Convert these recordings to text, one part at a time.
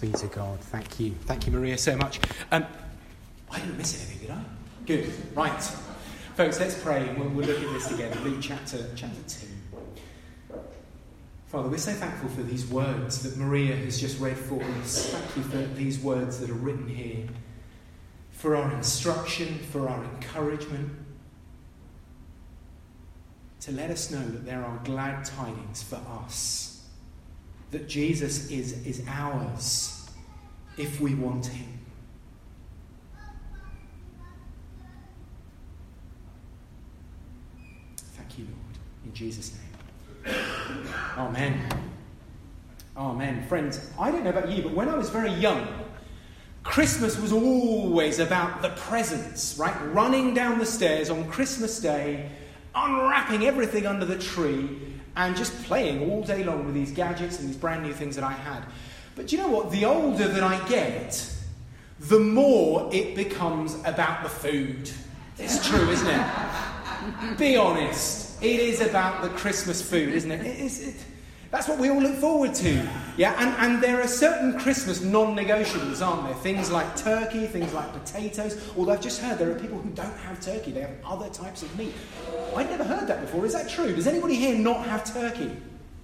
be to God. Thank you. Thank you, Maria, so much. I didn't miss anything, did I? Good. Right. Folks, let's pray and we'll look at this together. Luke chapter 2. Father, we're so thankful for these words that Maria has just read for us. Thank you for these words that are written here, for our instruction, for our encouragement, to let us know that there are glad tidings for us, that Jesus is ours if we want him. Thank you, Lord, in Jesus' name. Amen. Amen. Friends, I don't know about you, but when I was very young, Christmas was always about the presents, right? Running down the stairs on Christmas Day, unwrapping everything under the tree, and just playing all day long with these gadgets and these brand new things that I had. But do you know what? The older that I get, the more it becomes about the food. It's true, isn't it? Be honest. It is about the Christmas food, isn't it? That's what we all look forward to. Yeah, and there are certain Christmas non-negotiables, aren't there? Things like turkey, things like potatoes. Although I've just heard there are people who don't have turkey. They have other types of meat. I'd never heard that before. Is that true? Does anybody here not have turkey?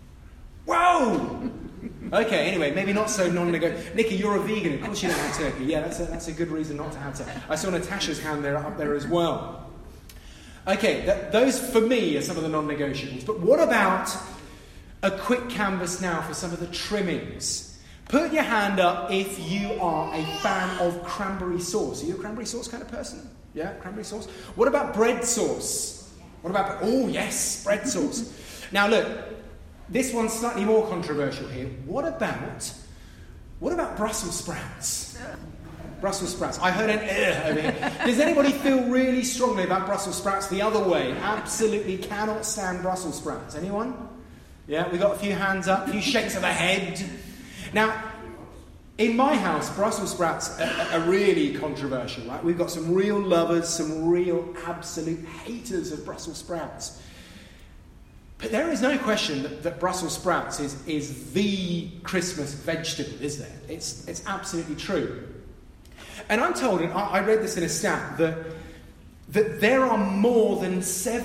Whoa! Okay, anyway, maybe not so non-negotiable. Nikki, you're a vegan. Of course you don't have turkey. Yeah, that's a good reason not to have turkey. I saw Natasha's hand up there as well. Okay, those for me are some of the non-negotiables. But what about a quick canvas now for some of the trimmings? Put your hand up if you are a fan of cranberry sauce. Are you a cranberry sauce kind of person? Yeah, cranberry sauce. What about bread sauce? What about... Oh, yes, bread sauce. Now, look, this one's slightly more controversial here. What about Brussels sprouts? Brussels sprouts. I heard an over here. Does anybody feel really strongly about Brussels sprouts the other way? Absolutely cannot stand Brussels sprouts. Anyone? Yeah, we got a few hands up, a few shakes of the head. Now, in my house, Brussels sprouts are really controversial, right? We've got some real lovers, some real absolute haters of Brussels sprouts. But there is no question that Brussels sprouts is the Christmas vegetable, is there? It's absolutely true. And I'm told, and I read this in a stat, that there are more than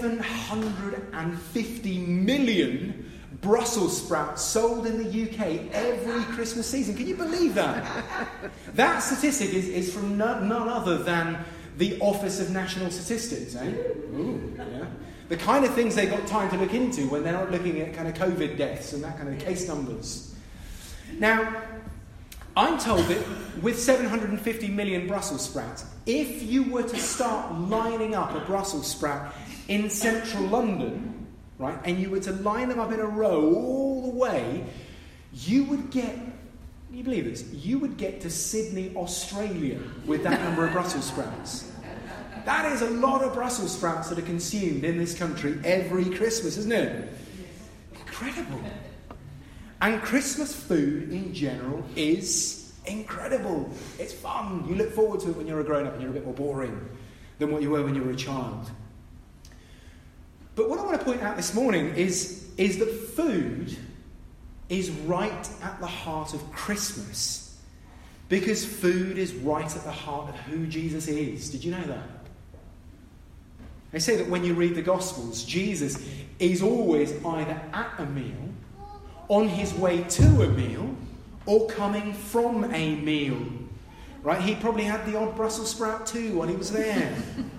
750 million Brussels sprouts sold in the UK every Christmas season. Can you believe that? That statistic is from none other than the Office of National Statistics, eh? Ooh, yeah. The kind of things they've got time to look into when they're not looking at kind of COVID deaths and that kind of case numbers. Now, I'm told that with 750 million Brussels sprouts, if you were to start lining up a Brussels sprout in central London, right, and you were to line them up in a row all the way, you would get, can you believe this? You would get to Sydney, Australia with that number of Brussels sprouts. That is a lot of Brussels sprouts that are consumed in this country every Christmas, isn't it? Incredible. And Christmas food in general is incredible. It's fun. You look forward to it when you're a grown-up and you're a bit more boring than what you were when you were a child. But what I want to point out this morning is that food is right at the heart of Christmas, because food is right at the heart of who Jesus is. Did you know that? They say that when you read the Gospels, Jesus is always either at a meal, on his way to a meal, or coming from a meal. Right? He probably had the odd Brussels sprout too while he was there.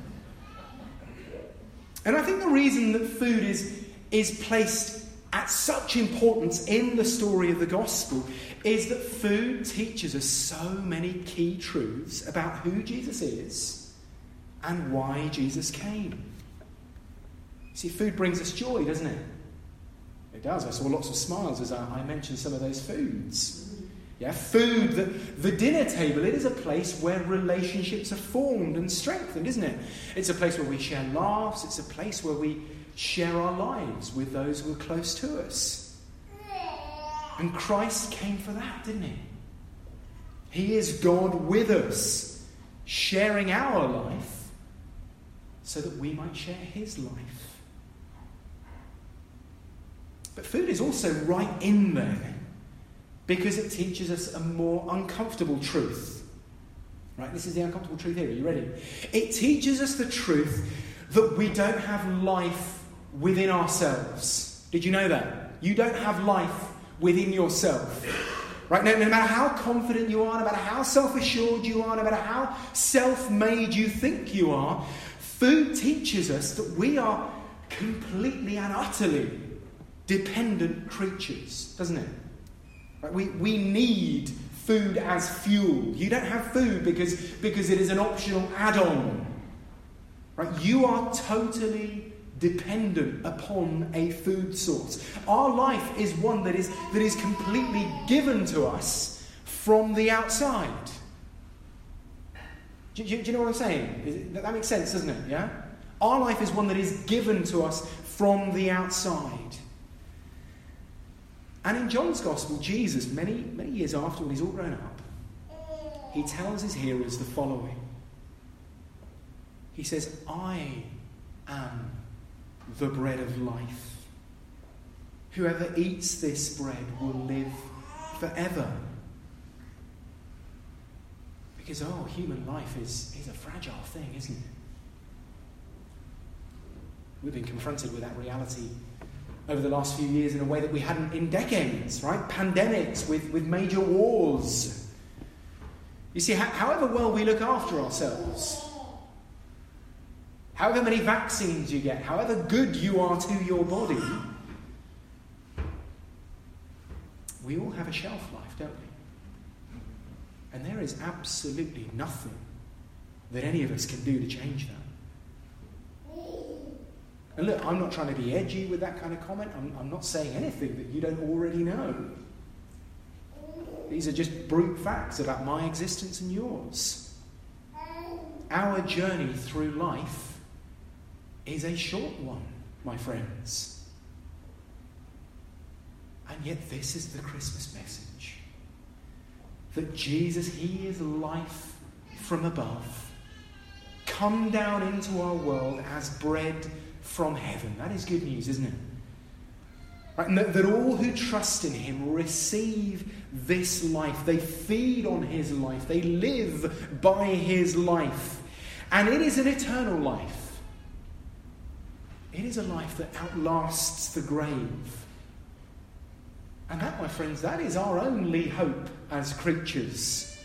And I think the reason that food is placed at such importance in the story of the Gospel is that food teaches us so many key truths about who Jesus is and why Jesus came. See, food brings us joy, doesn't it? It does. I saw lots of smiles as I mentioned some of those foods. Yeah, food, the dinner table, it is a place where relationships are formed and strengthened, isn't it? It's a place where we share laughs. It's a place where we share our lives with those who are close to us. And Christ came for that, didn't he? He is God with us, sharing our life so that we might share his life. But food is also right in there because it teaches us a more uncomfortable truth. Right, this is the uncomfortable truth here. Are you ready? It teaches us the truth that we don't have life within ourselves. Did you know that? You don't have life within yourself. Right? No matter how confident you are, no matter how self-assured you are, no matter how self-made you think you are, food teaches us that we are completely and utterly dependent creatures, doesn't it? Right? We need food as fuel. You don't have food because it is an optional add-on. Right? You are totally dependent upon a food source. Our life is one that is completely given to us from the outside. Do you know what I'm saying? That makes sense, doesn't it? Yeah? Our life is one that is given to us from the outside. And in John's Gospel, Jesus, many, many years after, when he's all grown up, he tells his hearers the following. He says, I am the bread of life. Whoever eats this bread will live forever. Because, human life is a fragile thing, isn't it? We've been confronted with that reality over the last few years in a way that we hadn't in decades, right? Pandemics with major wars. You see, however well we look after ourselves, however many vaccines you get, however good you are to your body, we all have a shelf life, don't we? And there is absolutely nothing that any of us can do to change that. And look, I'm not trying to be edgy with that kind of comment. I'm not saying anything that you don't already know. These are just brute facts about my existence and yours. Our journey through life is a short one, my friends. And yet this is the Christmas message. That Jesus, he is life from above, come down into our world as bread from heaven. That is good news, isn't it? Right? And that all who trust in him receive this life. They feed on his life. They live by his life. And it is an eternal life. It is a life that outlasts the grave. And that, my friends, that is our only hope as creatures.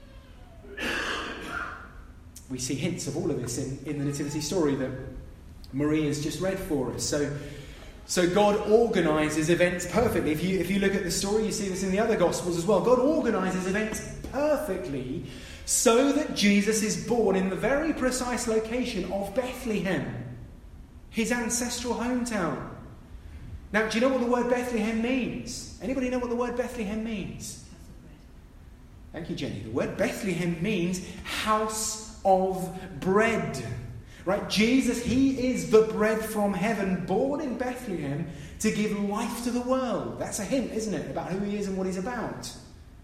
We see hints of all of this in the nativity story that Marie has just read for us. So God organises events perfectly. If you look at the story, you see this in the other Gospels as well. God organises events perfectly so that Jesus is born in the very precise location of Bethlehem, his ancestral hometown. Now, do you know what the word Bethlehem means? Anybody know what the word Bethlehem means? Thank you, Jenny. The word Bethlehem means house of bread. Right? Jesus, he is the bread from heaven, born in Bethlehem to give life to the world. That's a hint, isn't it, about who he is and what he's about.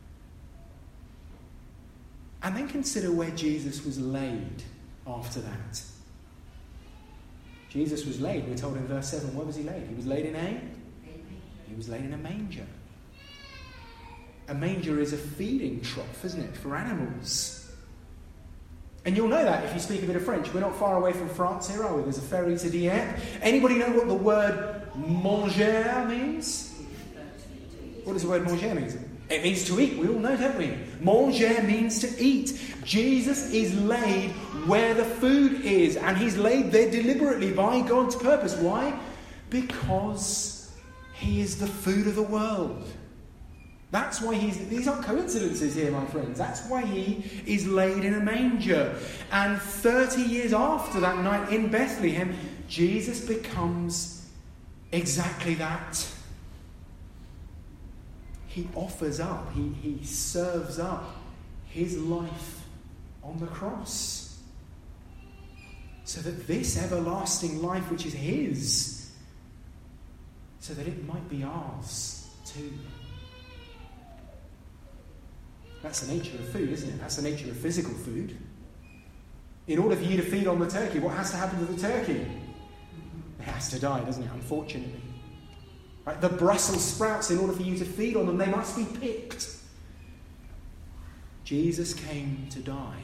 And then consider where Jesus was laid after that. Jesus was laid, we're told in verse 7. Where was he laid? He was laid in a manger. A manger is a feeding trough, isn't it, for animals. And you'll know that if you speak a bit of French. We're not far away from France here, are we? There's a ferry to Dieppe. Anybody know what the word manger means? What does the word manger mean? It means to eat. We all know, don't we? Manger means to eat. Jesus is laid where the food is. And he's laid there deliberately by God's purpose. Why? Because he is the food of the world. That's why these aren't coincidences here, my friends. That's why he is laid in a manger. And 30 years after that night in Bethlehem, Jesus becomes exactly that. He offers up, he serves up his life on the cross. So that this everlasting life, which is his, so that it might be ours too. That's the nature of food, isn't it? That's the nature of physical food. In order for you to feed on the turkey, what has to happen to the turkey? It has to die, doesn't it? Unfortunately. Right? The Brussels sprouts, in order for you to feed on them, they must be picked. Jesus came to die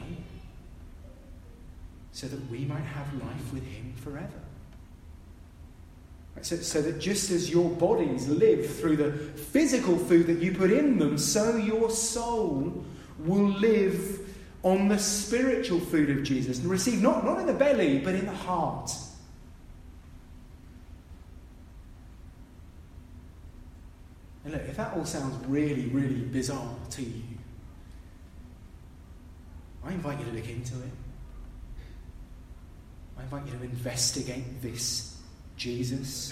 so that we might have life with him forever. Right? So that just as your bodies live through the physical food that you put in them, so your soul will live on the spiritual food of Jesus and receive not in the belly, but in the heart. And look, if that all sounds really, really bizarre to you, I invite you to look into it. I invite you to investigate this Jesus.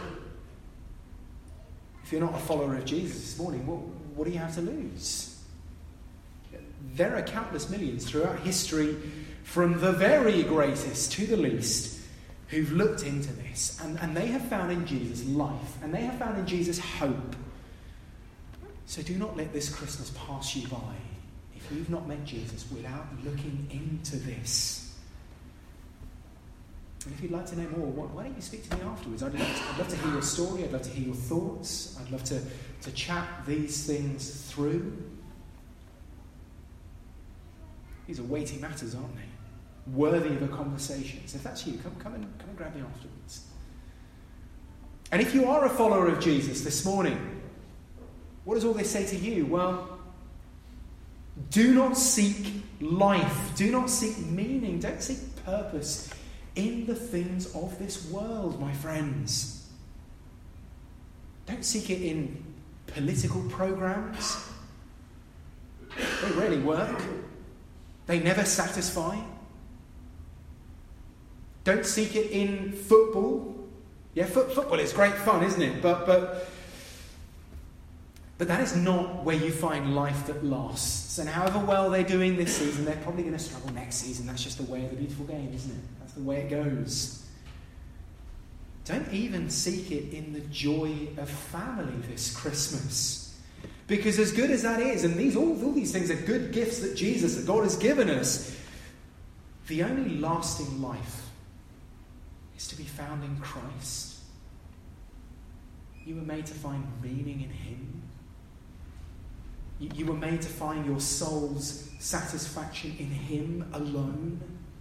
If you're not a follower of Jesus this morning, what do you have to lose? There are countless millions throughout history, from the very greatest to the least, who've looked into this. And they have found in Jesus life. And they have found in Jesus hope. So do not let this Christmas pass you by if you've not met Jesus without looking into this. And if you'd like to know more, why don't you speak to me afterwards? I'd love to hear your story. I'd love to hear your thoughts. I'd love to chat these things through. These are weighty matters, aren't they? Worthy of a conversation. So if that's you, come and grab me afterwards. And if you are a follower of Jesus this morning, what does all this say to you? Well, do not seek life. Do not seek meaning. Don't seek purpose in the things of this world, my friends. Don't seek it in political programs. They rarely work. They never satisfy. Don't seek it in football. Yeah, football is great fun, isn't it? But that is not where you find life that lasts. And however well they're doing this season, they're probably going to struggle next season. That's just the way of the beautiful game, isn't it? That's the way it goes. Don't even seek it in the joy of family this Christmas. Because as good as that is, and all these things are good gifts that God has given us, the only lasting life is to be found in Christ. You were made to find meaning in him. You were made to find your soul's satisfaction in him alone.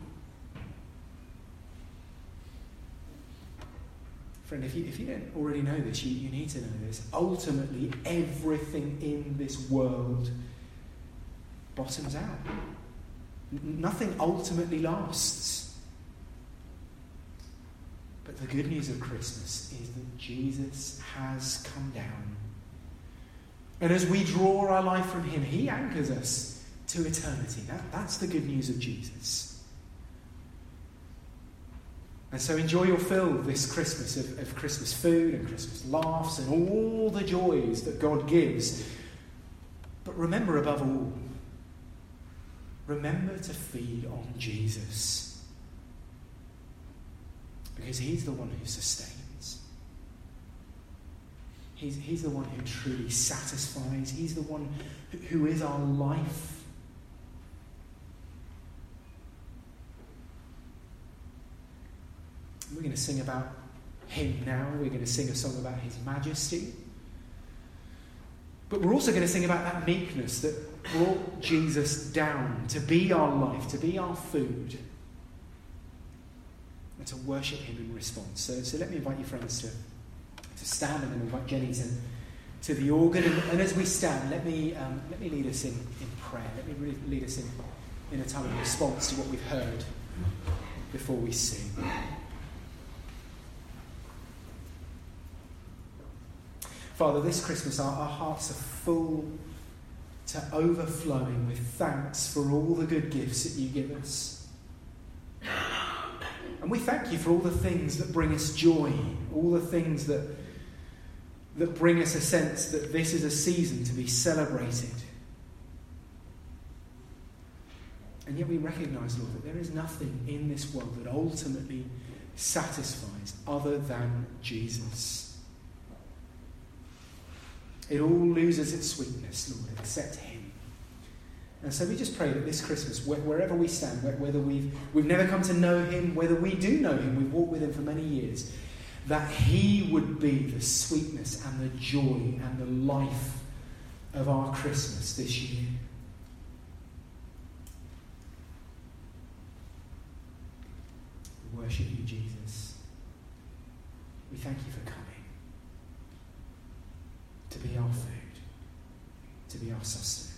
Friend, if you don't already know this, you need to know this. Ultimately, everything in this world bottoms out. Nothing ultimately lasts. But the good news of Christmas is that Jesus has come down. And as we draw our life from him, he anchors us to eternity. That's the good news of Jesus. And so enjoy your fill this Christmas of Christmas food and Christmas laughs and all the joys that God gives. But remember above all, remember to feed on Jesus. Because he's the one who sustains. He's the one who truly satisfies. He's the one who is our life. We're going to sing about him now. We're going to sing a song about his majesty. But we're also going to sing about that meekness that brought Jesus down to be our life, to be our food, and to worship him in response. So let me invite you, friends, to stand, and then invite Jenny to the organ. And as we stand, let me lead us in prayer. Let me lead us in a time of response to what we've heard before we sing. Father, this Christmas our hearts are full to overflowing with thanks for all the good gifts that you give us. And we thank you for all the things that bring us joy, all the things that bring us a sense that this is a season to be celebrated. And yet we recognise, Lord, that there is nothing in this world that ultimately satisfies other than Jesus. It all loses its sweetness, Lord, except him. And so we just pray that this Christmas, wherever we stand, whether we've never come to know him, whether we do know him, we've walked with him for many years, that he would be the sweetness and the joy and the life of our Christmas this year. We worship you, Jesus. We thank you for coming to be our food, to be our sustenance.